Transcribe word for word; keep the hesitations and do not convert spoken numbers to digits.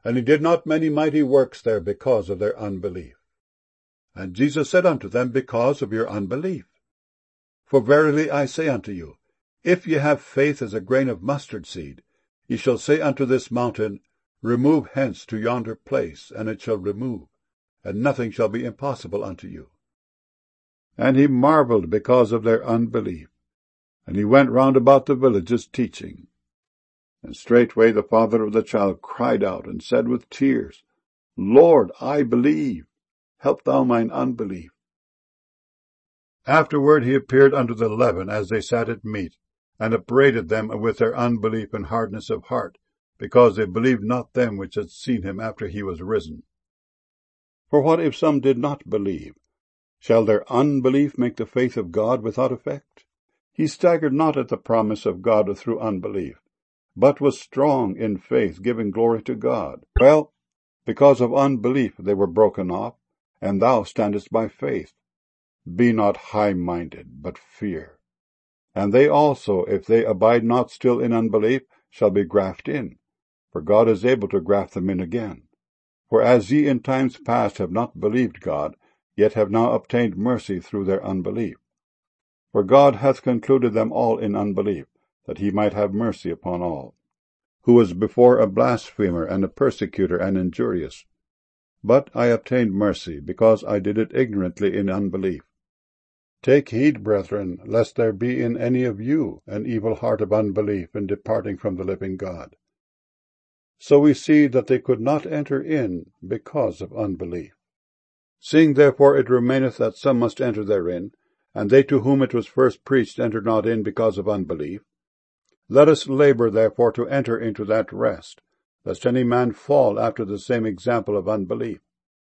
and he did not many mighty works there because of their unbelief. And Jesus said unto them, Because of your unbelief. For verily I say unto you, if ye have faith as a grain of mustard seed, ye shall say unto this mountain, Remove hence to yonder place, and it shall remove, and nothing shall be impossible unto you. And he marveled because of their unbelief. And he went round about the villages teaching. And straightway the father of the child cried out, and said with tears, Lord, I believe, help thou mine unbelief. Afterward he appeared unto the eleven as they sat at meat, and upbraided them with their unbelief and hardness of heart, because they believed not them which had seen him after he was risen. For what if some did not believe? Shall their unbelief make the faith of God without effect? He staggered not at the promise of God through unbelief, but was strong in faith, giving glory to God. Well, because of unbelief they were broken off, and thou standest by faith. Be not high-minded, but fear. And they also, if they abide not still in unbelief, shall be grafted in, for God is able to graft them in again. For as ye in times past have not believed God, yet have now obtained mercy through their unbelief. For God hath concluded them all in unbelief, that he might have mercy upon all. Who was before a blasphemer, and a persecutor, and injurious. But I obtained mercy, because I did it ignorantly in unbelief. Take heed, brethren, lest there be in any of you an evil heart of unbelief in departing from the living God. So we see that they could not enter in because of unbelief. Seeing therefore it remaineth that some must enter therein, and they to whom it was first preached entered not in because of unbelief, let us labor therefore to enter into that rest, lest any man fall after the same example of unbelief.